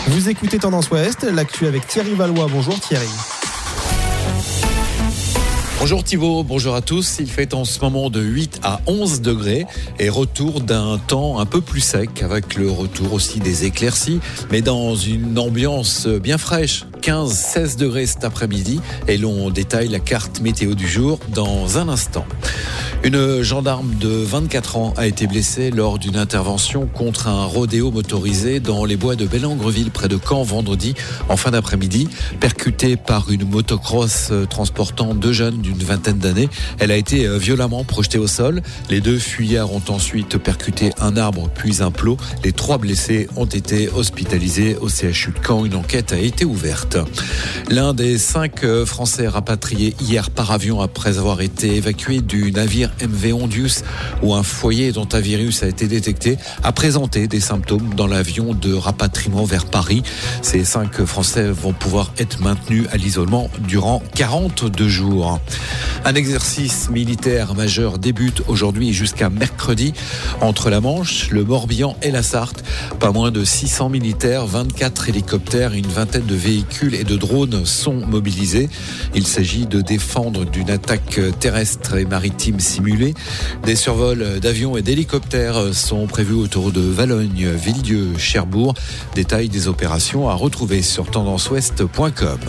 Vous écoutez Tendance Ouest, l'actu avec Thierry Valois. Bonjour Thierry. Bonjour Thibaut, bonjour à tous. Il fait en ce moment de 8 à 11 degrés et retour d'un temps un peu plus sec avec le retour aussi des éclaircies, mais dans une ambiance bien fraîche. 15-16 degrés cet après-midi et l'on détaille la carte météo du jour dans un instant. Une gendarme de 24 ans a été blessée lors d'une intervention contre un rodéo motorisé dans les bois de Bellangreville près de Caen vendredi en fin d'après-midi. Percutée par une motocross transportant deux jeunes d'une vingtaine d'années, elle a été violemment projetée au sol. Les deux fuyards ont ensuite percuté un arbre puis un plot. Les trois blessés ont été hospitalisés au CHU de Caen. Une enquête a été ouverte. L'un des 5 Français rapatriés hier par avion après avoir été évacué du navire MV Ondius où un foyer dont un virus a été détecté a présenté des symptômes dans l'avion de rapatriement vers Paris. Ces 5 Français vont pouvoir être maintenus à l'isolement durant 42 jours. Un exercice militaire majeur débute aujourd'hui jusqu'à mercredi entre la Manche, le Morbihan et la Sarthe. Pas moins de 600 militaires, 24 hélicoptères et une vingtaine de véhicules et de drones sont mobilisés. Il s'agit de défendre d'une attaque terrestre et maritime simulée. Des survols d'avions et d'hélicoptères sont prévus autour de Valognes, Villedieu, Cherbourg. Détails des opérations à retrouver sur tendanceouest.com.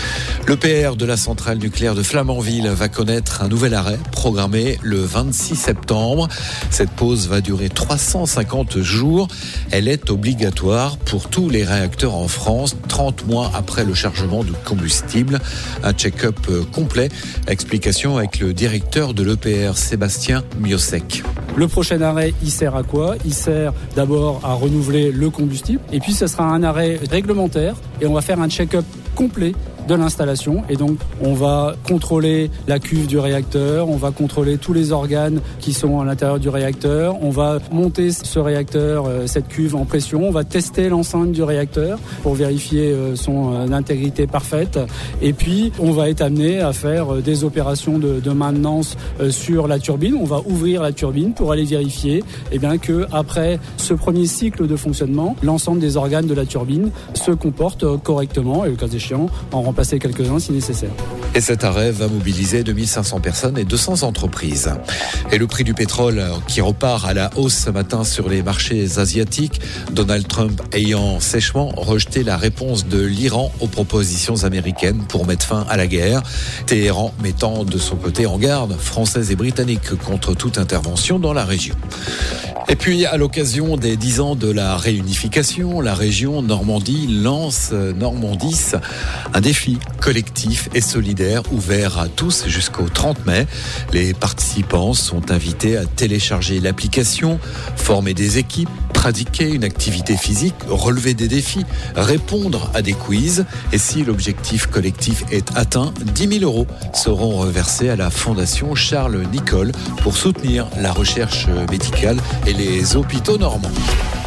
L'EPR de la centrale nucléaire de Flamanville va connaître un nouvel arrêt programmé le 26 septembre. Cette pause va durer 350 jours. Elle est obligatoire pour tous les réacteurs en France, 30 mois après le chargement de combustible. Un check-up complet. Explication avec le directeur de l'EPR, Sébastien Miosek. Le prochain arrêt, il sert à quoi ? Il sert d'abord à renouveler le combustible. Et puis, ce sera un arrêt réglementaire. Et on va faire un check-up complet de l'installation et donc on va contrôler la cuve du réacteur, on va contrôler tous les organes qui sont à l'intérieur du réacteur, on va monter ce réacteur, cette cuve en pression, on va tester l'enceinte du réacteur pour vérifier son intégrité parfaite et puis on va être amené à faire des opérations de maintenance sur la turbine, on va ouvrir la turbine pour aller vérifier que après ce premier cycle de fonctionnement, l'ensemble des organes de la turbine se comportent correctement et le cas échéant en remplacer quelques-uns si nécessaire. Et cet arrêt va mobiliser 2500 personnes et 200 entreprises. Et le prix du pétrole qui repart à la hausse ce matin sur les marchés asiatiques, Donald Trump ayant sèchement rejeté la réponse de l'Iran aux propositions américaines pour mettre fin à la guerre. Téhéran mettant de son côté en garde Français et Britanniques contre toute intervention dans la région. Et puis, à l'occasion des 10 ans de la réunification, la région Normandie lance Normandis, un défi collectif et solidaire ouvert à tous jusqu'au 30 mai. Les participants sont invités à télécharger l'application, former des équipes, pratiquer une activité physique, relever des défis, répondre à des quiz. Et si l'objectif collectif est atteint, 10 000 € seront reversés à la Fondation Charles Nicolle pour soutenir la recherche médicale et les hôpitaux normands.